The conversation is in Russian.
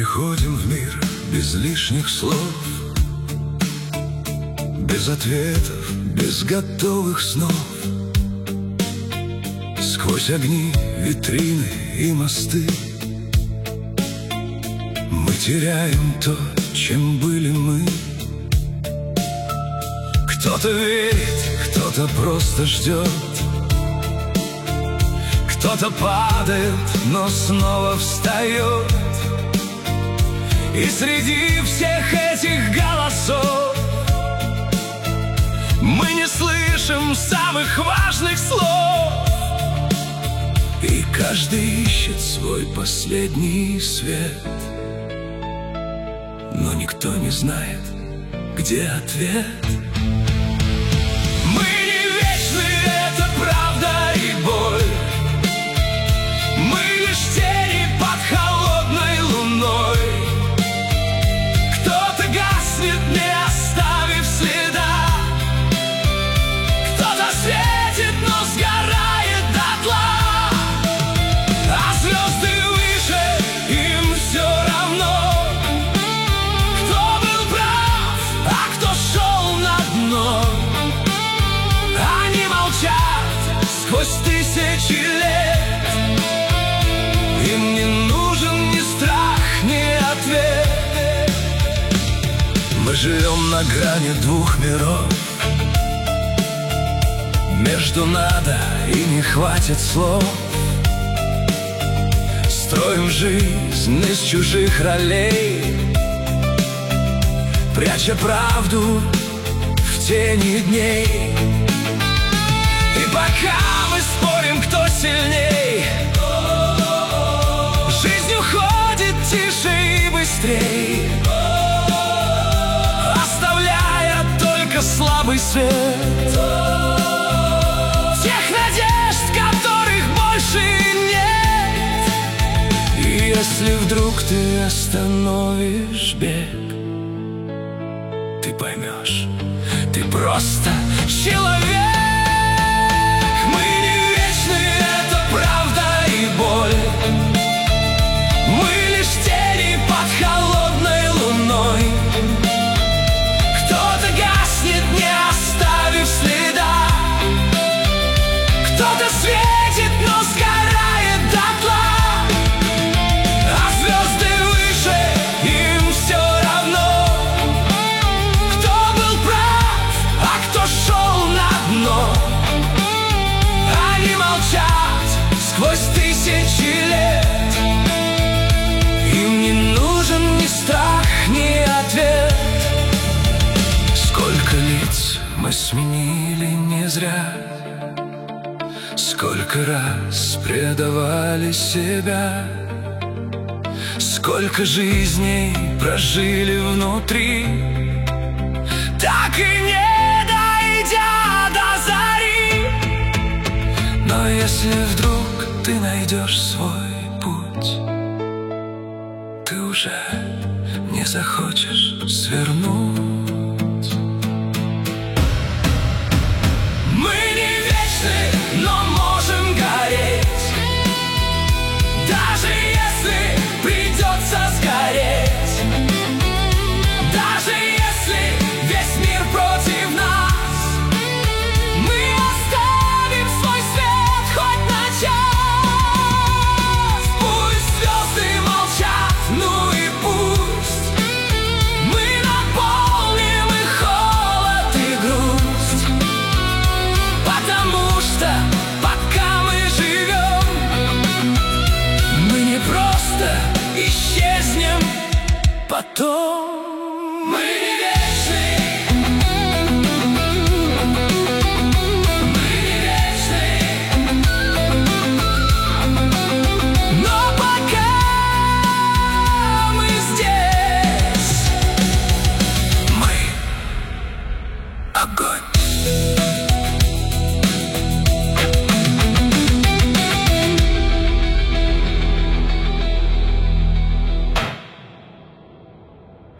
приходим в мир без лишних слов, без ответов, без готовых снов. Сквозь огни, витрины и мосты мы теряем то, чем были мы. Кто-то верит, кто-то просто ждет, кто-то падает, но снова встает. И среди всех этих голосов мы не слышим самых важных слов. И каждый ищет свой последний свет, но никто не знает, где ответ. Мы не вечны, это правда и боль. Мы лишь тени под холодной луной. Кто-то гаснет, не оставив следа, кто-то светит, но сгорает дотла. А звезды выше, им все равно, кто был прав, а кто шел на дно. Они молчат сквозь тысячи лет, им не нужен ни страх, ни ответ. Мы живем на грани двух миров, между надо и не хватит слов. Строим жизнь из чужих ролей, пряча правду в тени дней. И пока мы спорим, кто сильней, жизнь уходит тише и быстрей, оставляя только слабый свет тех надежд, которых больше нет. И если вдруг ты остановишь бег, ты поймешь, ты просто человек. Мы не вечны, это правда и боль. Мы лишь тени под холодной луной. Кто-то гаснет, не оставив следа, кто-то светит, но сгорает дотла. А звезды выше, им все равно, кто был прав, а кто шел на дно. Они молчат сквозь тысячи лет, им не нужен ни страх, ни ответ. Сколько лиц мы сменили не зря, сколько раз предавали себя, сколько жизней прожили внутри, так и не дойдя до зари. Но если вдруг ты найдешь свой путь, ты уже не захочешь свернуть.